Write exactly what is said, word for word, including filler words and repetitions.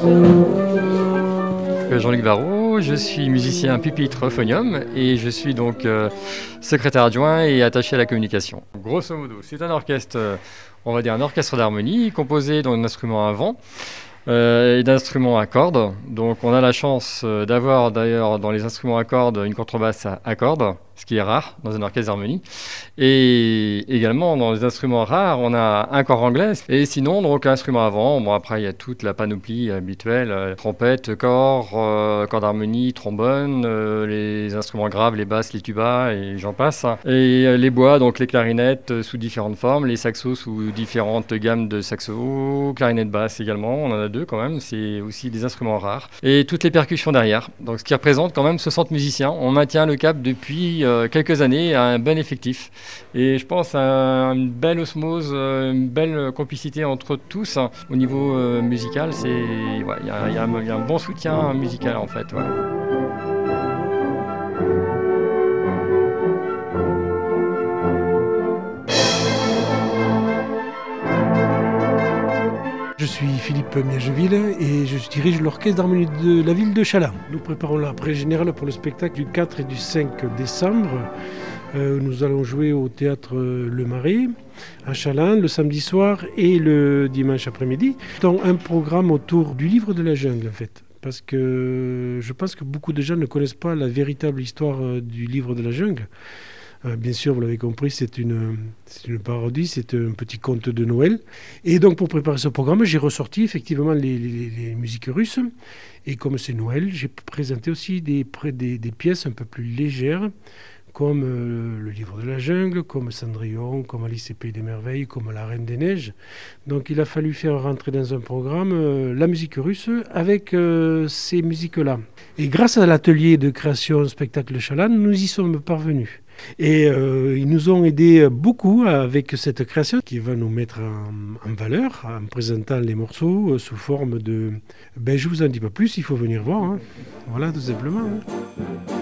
Jean-Luc Barrault, je suis musicien pupitre euphonium et je suis donc euh, secrétaire adjoint et attaché à la communication. Grosso modo, c'est un orchestre, euh, on va dire un orchestre d'harmonie composé d'un instrument à vent euh, et d'instruments à cordes. Donc on a la chance euh, d'avoir d'ailleurs dans les instruments à cordes une contrebasse à, à cordes, ce qui est rare dans un orchestre d'harmonie. Et également dans les instruments rares, on a un corps anglais et sinon donc un instrument à vent. Bon après il y a toute la panoplie habituelle, euh, trompette, corps, euh, corps d'harmonie, trombone, euh, les instruments graves, les basses, les tubas et j'en passe. Et euh, les bois, donc les clarinettes euh, sous différentes formes, les saxos sous différentes gammes de saxos, clarinettes basses également, on en a deux quand même, c'est aussi des instruments rares. Et toutes les percussions derrière, donc ce qui représente quand même soixante musiciens. On maintient le cap depuis euh, quelques années à un bon effectif. Et je pense à une belle osmose, une belle complicité entre tous. Au niveau euh, musical, il ouais, y, y, y a un bon soutien musical en fait. Ouais. Je suis Philippe Miageville et je dirige l'orchestre d'harmonie de la ville de Chalain. Nous préparons la pré générale pour le spectacle du quatre et du cinq décembre. Euh, nous allons jouer au théâtre Le Marais à Chalain le samedi soir et le dimanche après-midi. Dans un programme autour du livre de la jungle en fait. Parce que je pense que beaucoup de gens ne connaissent pas la véritable histoire du livre de la jungle. Euh, bien sûr, vous l'avez compris, c'est une, c'est une parodie, c'est un petit conte de Noël. Et donc, pour préparer ce programme, j'ai ressorti effectivement les, les, les musiques russes. Et comme c'est Noël, j'ai présenté aussi des, des, des pièces un peu plus légères, comme euh, Le Livre de la Jungle, comme Cendrillon, comme Alice et Pays des Merveilles, comme La Reine des Neiges. Donc, il a fallu faire rentrer dans un programme euh, la musique russe avec euh, ces musiques-là. Et grâce à l'atelier de création spectacle Chalain, nous y sommes parvenus. Et euh, ils nous ont aidé beaucoup avec cette création qui va nous mettre en, en valeur en présentant les morceaux euh, sous forme de... Ben, je vous en dis pas plus, il faut venir voir. Hein. Voilà, tout simplement. Hein.